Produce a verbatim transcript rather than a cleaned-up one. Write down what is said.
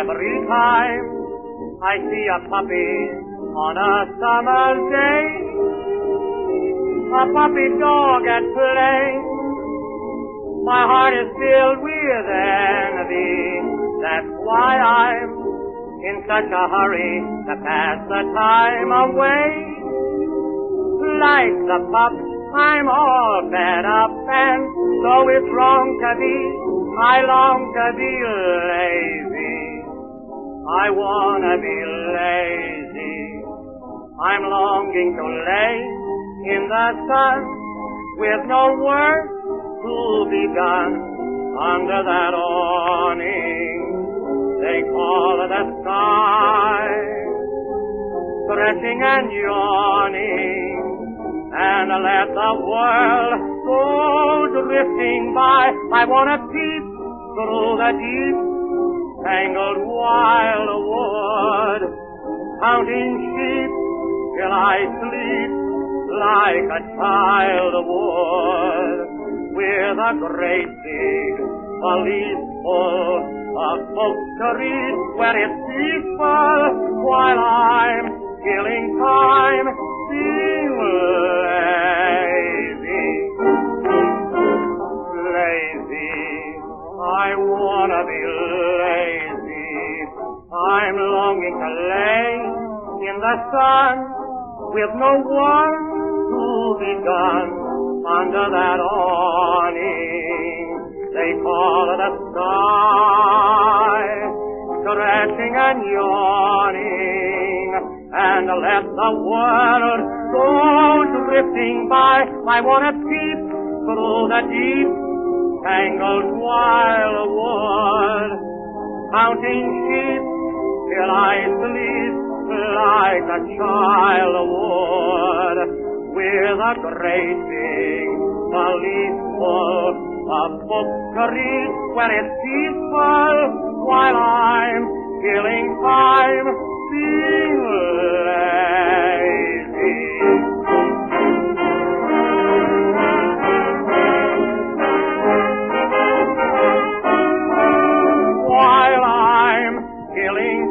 every time I see a puppy on a summer's day, a puppy dog at play, my heart is filled with envy. That's why I'm in such a hurry to pass the time away. Like the pup, I'm all fed up, and though it's wrong to be, I long to be lazy. I wanna be lazy. I'm longing to lay in the sun with no work to be done under that awning they call the sky, stretching and yawning, and let the world go drifting by. I wanna peep through the deep, tangled wildwood, counting sheep till I sleep like a child would, with a great big valise full of books to read where it's peaceful, while I'm killing time being lazy. Lazy, I wanna be lazy. I'm longing to lay in the sun with no one to be done under that awning they call the sky, stretching and yawning, and let the world go drifting by. I wanna peep through the deep, tangled wildwood, counting sheep till I sleep like a child would, with a great big valise full of books to read when it's peaceful, while I'm killing time being lazy. While I'm killing